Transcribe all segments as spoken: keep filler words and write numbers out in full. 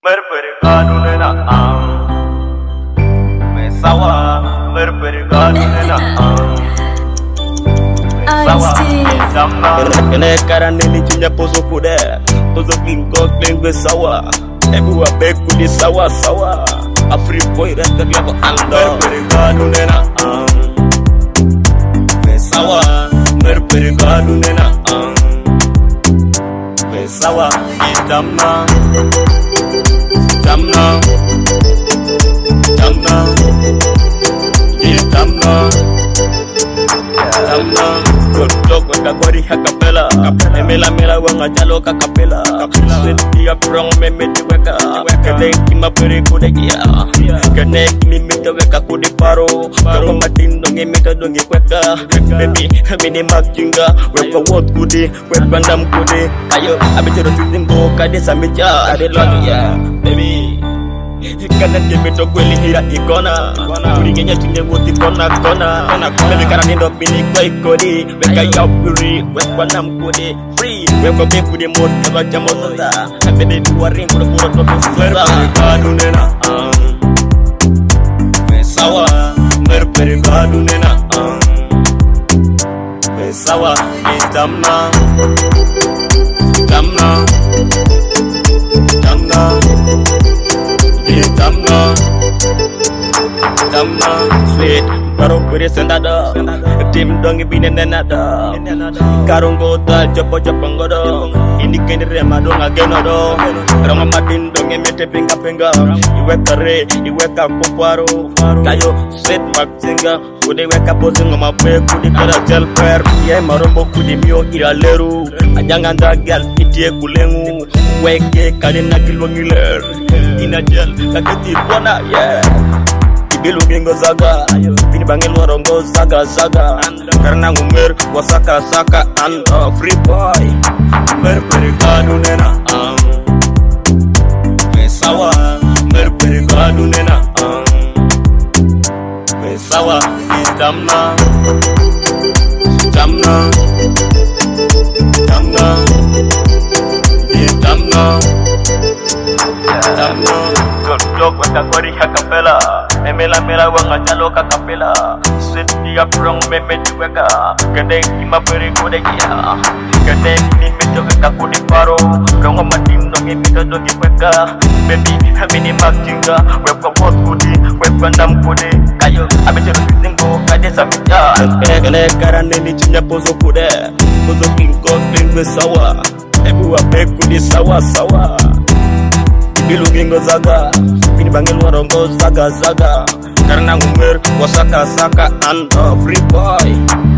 Merperigado nena ang may sawa. Merperigado nena ang may sawa. Kene karane ni chunya pozo kude pozo kinko klengwe sawa. Ebu abeku di sawa sawa. Afri boy resta glavo ando. Merperigado nena ang may sawa. Merperigado nena ang may sawa. Idamna Damna, damna, yeah, damna, damna. Good luck with the body hakapela. Emela mela wanga jalo kakapela. Senti aprong me meti weka. Kene kima pere kude kia. Kene kimi meti weka kude paro. Karo matin donge meti donge weka. Baby, mini makinga. Weka wot kude, weka ndam kude. Ayo, abitero tutimbo kade samija. Ade lagi ya, baby. Kana debe to kweli hira ikona Kuri ngenya tunye wuti kona kona Bebe kana nindo bini kwa ikodi Weka yao puri, wekwa namkudi Free, wekwa beku di mod Kaba jamo sasa Bebe biwa ring kura kura toto sasa Merperigado nena ang Mesawa Merperigado nena ang Mesawa Idamna Damna Damna Damna, damna, sweet. Baru beri sendada, tim dongi bine nenada. Karung kota jopo jopo ngodo. Ini kini remado ngagenodo. Rong madin dongi mete pinga pinga. Iwe kare, iwe kakuparu. Kayo sweet maksinga. Kude weka posi ngoma pe kudi kara gel per. Ye marombo kudi mio iraleru. Ajangan dagal itie kulengu. Weke kalina kilwangiler. Ina gel kaketi kona yeah. Ibilu bingo zaga Bini bangil warongo zaga zaga Karena ngumer wasaka saka and a free boy Merperigado nena ang Mesawa Merperigado nena ang Mesawa Idamna Damna Damna Idamna Damna, good luck with the body hakapela. Emela mela wanga jalo kakapela. Senti aprong me meti weka. Kene kima peri kude kia. Kene ni meti weka kude paro. Rongo matin dongi mito dongi weka. Baby, mini makinga. Weka wot kude, weka ndam kude. Kayo, abitero tutimbo kade samija. Kene karane ni chunya pozo kude. Pozo kinko klingwe sawa. Ebu abeku di sawa sawa. Bilu bingo zaga Bini bangil warongo zaga zaga Karena ngumer wasaka saka and a free boy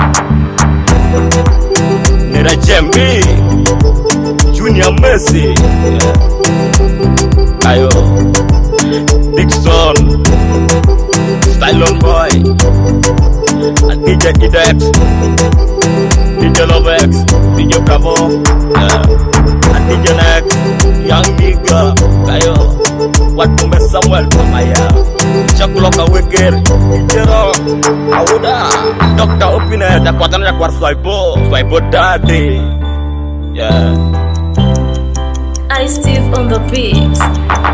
Nera Jembi Junior Messi yeah. Ayo Big Son Stylon Boy and D J Idex D J Lovex D J Bravo yeah. And D J Nex Young nigga Kayo Watu me Samuel Kumaya Chakuloka Wicked Jero Awuda Doctor Opine Jakwatan jakwar Swaibo Swaibo Daddy Yeah I Steve on the beat.